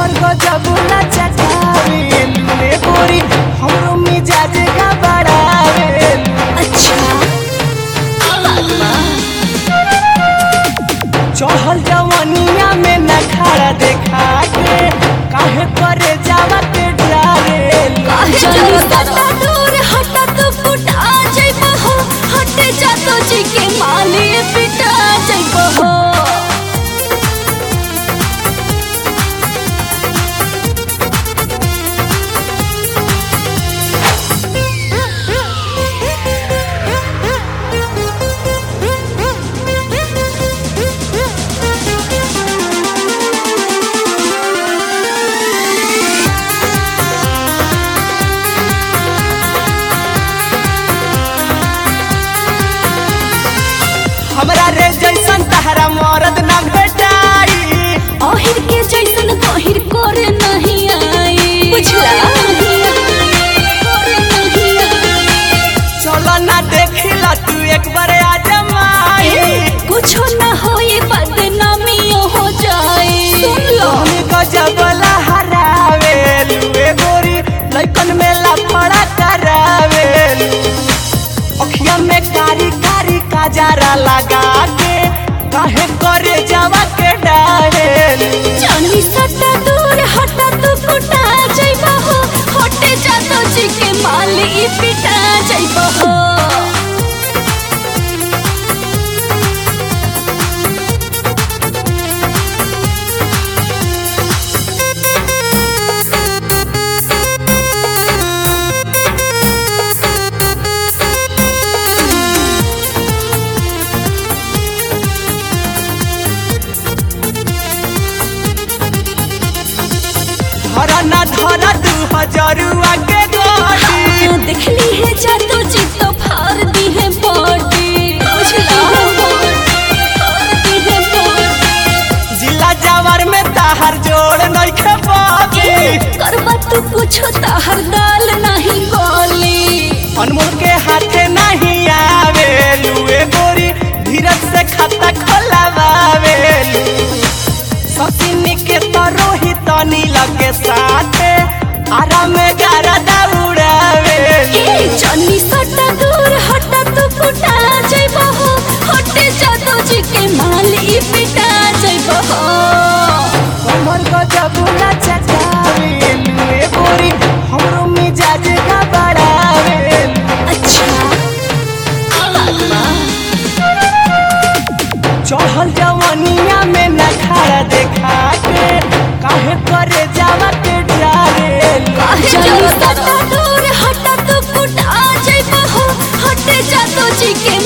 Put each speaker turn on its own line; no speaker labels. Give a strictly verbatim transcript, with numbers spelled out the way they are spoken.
हमर गजब ना चकावे लुए गोरी हमरो मिजाज का बढ़ावे।
अच्छा
चढ़ल जवनिया में नखारा देखा के काहे करे जावा के डरावे।
चली सता दूर हटा तो फुटा जाइबो हो, हटे जा तो जी के माली पिटा जाइबो हो।
हमरा रे जैसन तहरा मरद ना भेटाई,
ओहिर के जैसन कोहिर करे नहीं आई। बुझला
चलो ना देखिला तू एक बार आजमाई।
कुछो ना होई बदनामी हो जाए। सुन लो
हम गजब लहरावे लुए गोरी लइकन में लफड़ा करावे। अखिया में कारी कारी काजरा लगा के काहे करे जावा के डाहे।
जानी सता दूर हटा तो फुटा जाइबो हो, हटे जा तो जी के माली पिटा जाइबो हो।
धरा ना धरा दू हजारुआ के गोटी।
हाँ, देखली है जा तो जी तो फाड़ दी है बॉडी। बुझला फाड़ दी है बॉडी।
जिला जावर में ताहर जोड़ नइखे बाकी।
करबा तू कुछो ताहर दाल नहीं गोली।
अनमोल के हाथे नहीं आवे लुए गोरी धीरज से खाता खोलावे। सचिन के तरोही तनी लगे साथे आराम में गारा दौड़ावे।
ए जानी सटा दूर हटा तो फुटा जाइबो हो, हटे जा तो जी के माली पिटा जाइबो हो।
हमर गजब ना चकावे लुए गोरी हमरो मिजाज का बढ़ावे।
अच्छा
चढ़ल जवनिया में नखारा देखा के काहे करे जावा के डरावे।
जानी सटा दूर हटा तो फुटा जाइबो हो, हटे जा तो जी के